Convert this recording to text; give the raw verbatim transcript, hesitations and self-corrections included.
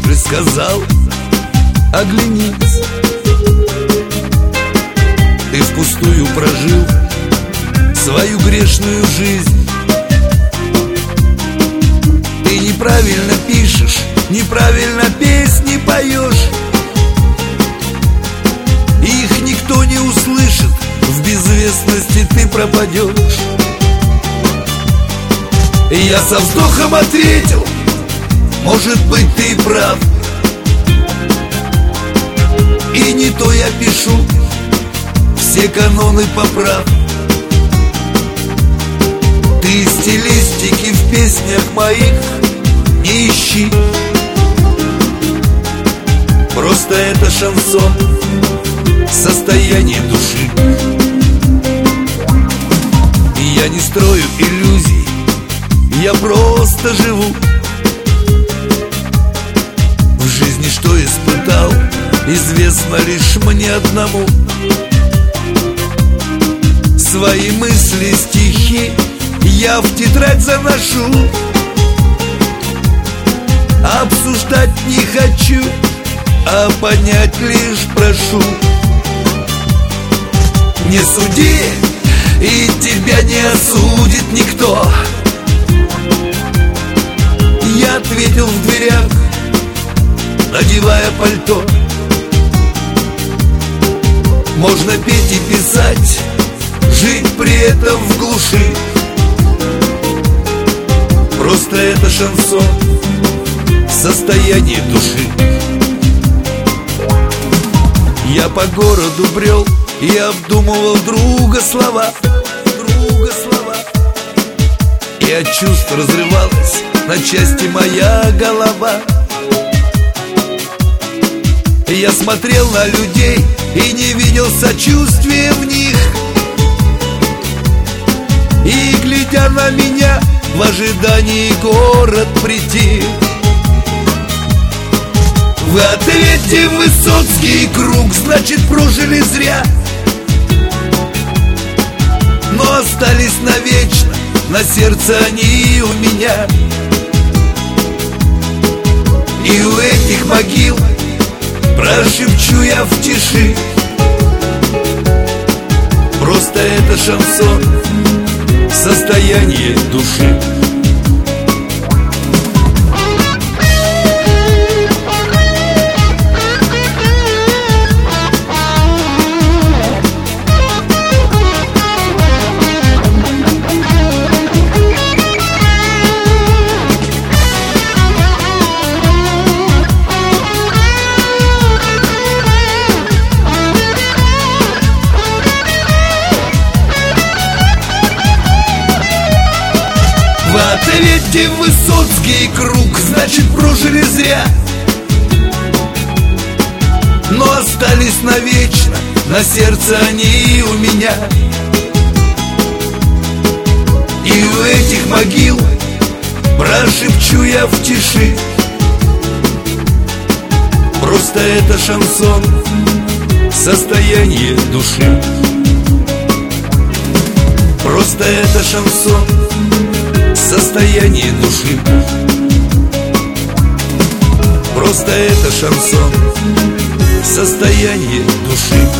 предсказал. Оглянись, ты впустую прожил свою грешную жизнь. Ты неправильно пишешь, неправильно песни поешь. Их никто не услышит, в безвестности ты пропадешь. И я со вздохом ответил: может быть, ты прав. И не то я пишу, все каноны поправ. Ты стилистики в песнях моих не ищи. Просто это шансон, состояние души. И я не строю иллюзий, я просто живу. В жизни что испытал, известно лишь мне одному. Свои мысли, стихи я в тетрадь заношу. Обсуждать не хочу, а понять лишь прошу. Не суди, и тебя не осудит никто. Я ответил в дверях, надевая пальто. Можно петь и писать, жить при этом в глуши. Просто это шансон, состояние души. Я по городу брел и обдумывал друга слова, друга слова. И от чувств разрывалась на части моя голова. Я смотрел на людей и не видел сочувствия в них. И, глядя на меня, в ожидании город притих. В ответе Высоцкий: круг, значит, прожили зря. Но остались навечно, на сердце они у меня. И у этих могил прошепчу я в тиши. Просто это шансон, состояние души. В ответе Высоцкий: круг, значит, прожили зря. Но остались навечно, на сердце они у меня. И у этих могил прошепчу я в тиши. Просто это шансон, состояние души. Просто это шансон, состояние души. Просто это шансон, состояние души.